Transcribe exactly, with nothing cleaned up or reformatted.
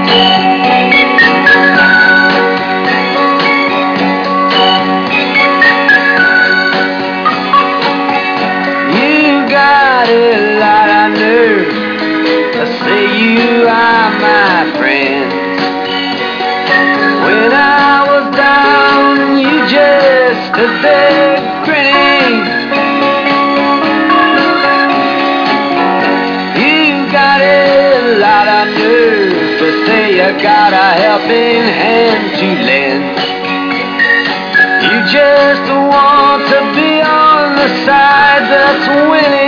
You got a lot of nerve to say you are my friend. When I was down, you just stood there grinning. You got a lot of nerve to say you got a helping hand to lend. You just want to be on the side that's winning.